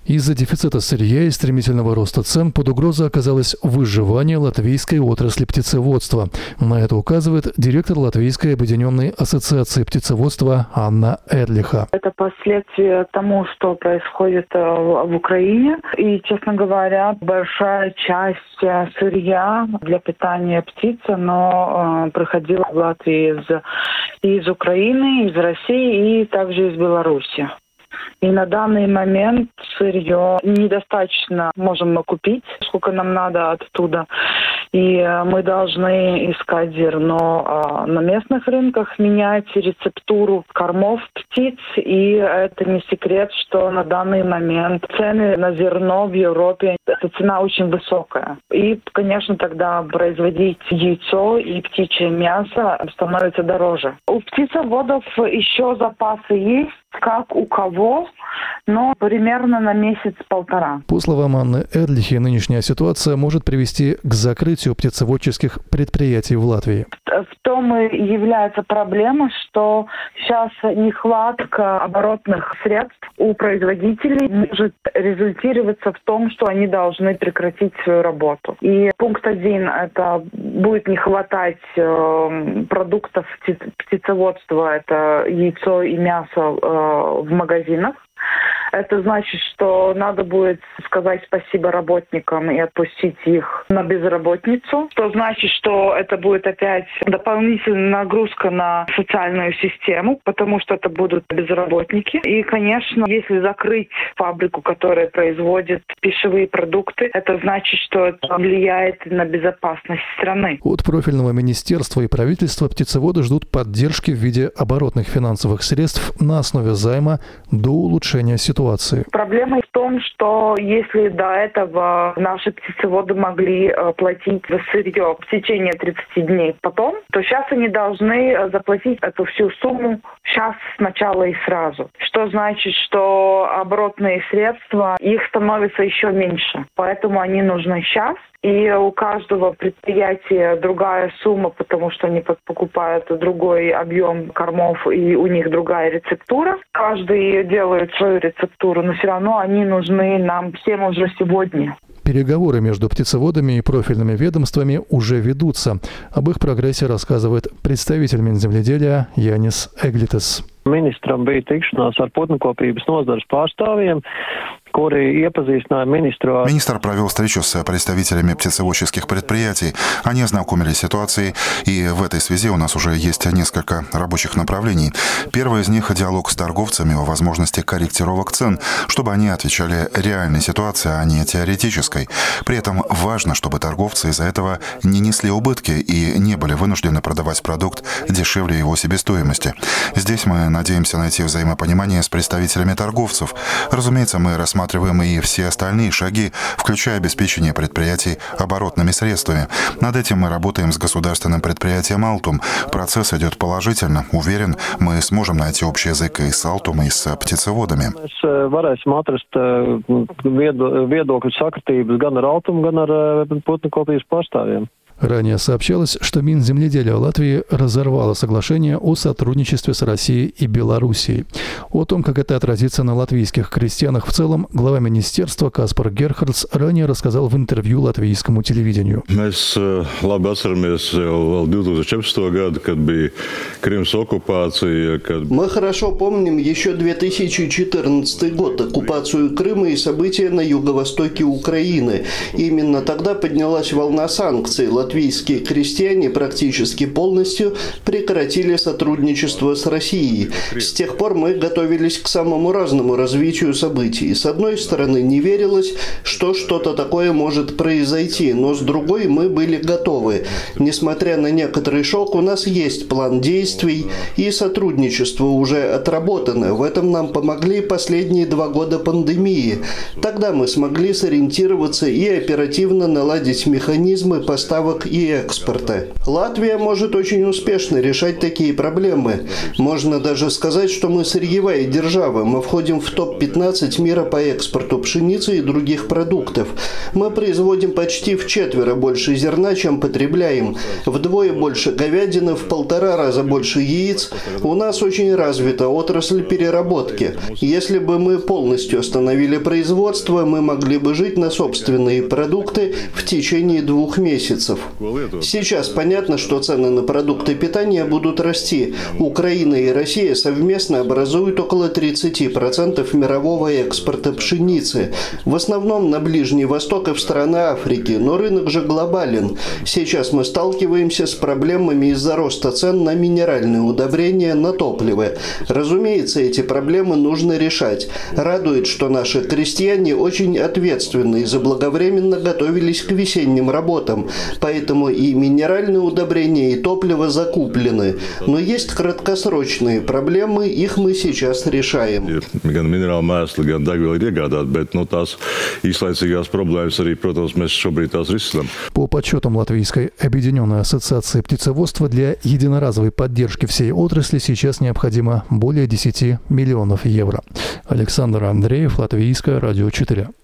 Из-за дефицита сырья и стремительного роста цен под угрозой оказалось выживание латвийской отрасли птицеводства. На это указывает директор Латвийской объединенной ассоциации птицеводства Анна Эрлиха. Это последствия тому, что происходит в Украине. И, честно говоря, большая часть сырья для питания птиц, но приходила в Латвию из Украины, из России и также из Беларуси. И на данный момент сырье недостаточно можем мы купить, сколько нам надо оттуда. И мы должны искать зерно на местных рынках, менять рецептуру кормов птиц. И это не секрет, что на данный момент цены на зерно в Европе, эта цена очень высокая. И, конечно, тогда производить яйцо и птичье мясо становится дороже. У птицеводов еще запасы есть, как у кого, но примерно на месяц-полтора. По словам Анны Эрлихи, нынешняя ситуация может привести к закрытию птицеводческих предприятий в Латвии. В том и является проблема, что сейчас нехватка оборотных средств у производителей может результироваться в том, что они должны прекратить свою работу. И пункт 1 – это будет не хватать продуктов птицеводства, это яйцо и мясо в магазинах. Это значит, что надо будет сказать спасибо работникам и отпустить их на безработницу. Что значит, что это будет опять дополнительная нагрузка на социальную систему, потому что это будут безработники. И, конечно, если закрыть фабрику, которая производит пищевые продукты, это значит, что это влияет на безопасность страны. От профильного министерства и правительства птицеводы ждут поддержки в виде оборотных финансовых средств на основе займа до улучшения ситуации. Проблема в том, что если до этого наши птицеводы могли платить за сырье в течение 30 дней потом, то сейчас они должны заплатить эту всю сумму сейчас, сначала и сразу. Что значит, что оборотные средства, их становится еще меньше. Поэтому они нужны сейчас. И у каждого предприятия другая сумма, потому что они покупают другой объем кормов, и у них другая рецептура. Каждый делает свою рецептуру, но все равно они нужны нам всем уже сегодня. Переговоры между птицеводами и профильными ведомствами уже ведутся. Об их прогрессе рассказывает представитель Минземļieделия Jānis Eglītis. Ministram bija tikšanās ar putnukopības nozares pārstāvjiem, Министр провел встречу с представителями птицеводческих предприятий. Они ознакомились с ситуацией, и в этой связи у нас уже есть несколько рабочих направлений. Первое из них – диалог с торговцами о возможности корректировок цен, чтобы они отвечали реальной ситуации, а не теоретической. При этом важно, чтобы торговцы из-за этого не несли убытки и не были вынуждены продавать продукт дешевле его себестоимости. Здесь мы надеемся найти взаимопонимание с представителями торговцев. Разумеется, мы рассматриваем и все остальные шаги, включая обеспечение предприятий оборотными средствами. Над этим мы работаем с государственным предприятием «Алтум». Процесс идет положительно. Уверен, мы сможем найти общий язык и с «Алтум», и с птицеводами. Ранее сообщалось, что Минземļieделия Латвии разорвало соглашение о сотрудничестве с Россией и Белоруссией. О том, как это отразится на латвийских крестьянах в целом, глава министерства Каспар Герхардс ранее рассказал в интервью латвийскому телевидению. Мы хорошо помним еще 2014 год, оккупацию Крыма и события на юго-востоке Украины. Именно тогда поднялась волна санкций. Латвийские крестьяне практически полностью прекратили сотрудничество с Россией. С тех пор мы готовились к самому разному развитию событий. С одной стороны, не верилось, что что-то такое может произойти, но с другой мы были готовы. Несмотря на некоторый шок, у нас есть план действий, и сотрудничество уже отработано. В этом нам помогли последние 2 года пандемии. Тогда мы смогли сориентироваться и оперативно наладить механизмы поставок закупок и экспорта. Латвия может очень успешно решать такие проблемы. Можно даже сказать, что мы сырьевая держава. Мы входим в топ-15 мира по экспорту пшеницы и других продуктов. Мы производим почти в 4 больше зерна, чем потребляем. Вдвое больше говядины, в 1,5 раза больше яиц. У нас очень развита отрасль переработки. Если бы мы полностью остановили производство, мы могли бы жить на собственные продукты в течение 2 месяцев. Сейчас понятно, что цены на продукты питания будут расти. Украина и Россия совместно образуют около 30% мирового экспорта пшеницы. В основном на Ближний Восток и в страны Африки, но рынок же глобален. Сейчас мы сталкиваемся с проблемами из-за роста цен на минеральные удобрения, на топливо. Разумеется, эти проблемы нужно решать. Радует, что наши крестьяне очень ответственны и заблаговременно готовились к весенним работам. Поэтому и минеральные удобрения, и топливо закуплены. Но есть краткосрочные проблемы, их мы сейчас решаем. По подсчетам Латвийской объединенной ассоциации птицеводства, для единоразовой поддержки всей отрасли сейчас необходимо более 10 миллионов евро. Александр Андреев, Латвийское радио 4.